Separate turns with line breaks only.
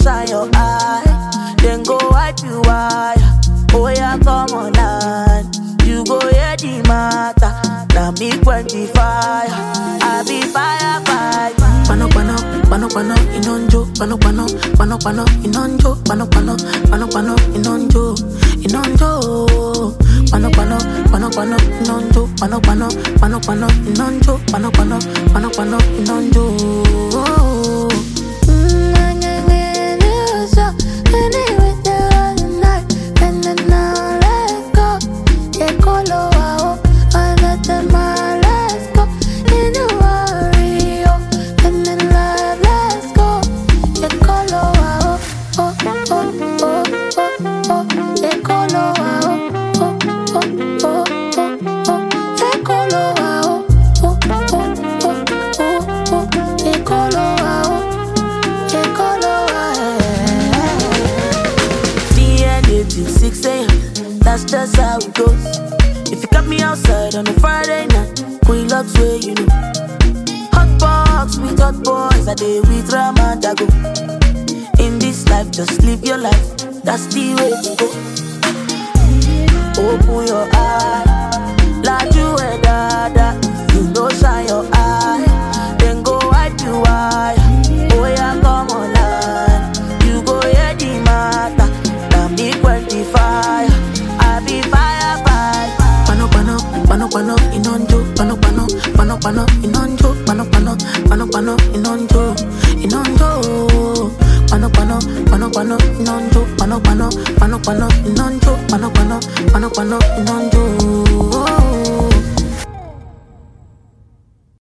shine your eye, then go wipe you wire. Oh yeah, come on now, you go hear the matter. Now me quench fire, I be fire fight.
Pano pano, pano pano, inonjo. Pano pano, pano pano, inonjo. Pano pano, pano pano, inonjo, inonjo. Pano pano, pano pano, inonjo. Pano pano, pano pano, inonjo. Pano pano, pano pano, inonjo.
Till 6 a.m. That's just how it goes. If you got me outside on a Friday night, Queen Lux way, you know. Hot box with hot boys, a day with Ramandago. In this life, just live your life. That's the way to go. Open your eye, like you a dada. You know, shine your eye, then go wipe you wire. Oh yeah, come on now, you go hear the matter. Fire, I be fire fight.
Pano pano, pano pano, inonjo. Pano pano, pano pano, inonjo. Pano pano, pano pano, inonjo, inonjo. Pano pano, pano pano, inonjo. Pano pano, pano pano, inonjo. Pano pano, pano pano, inonjo.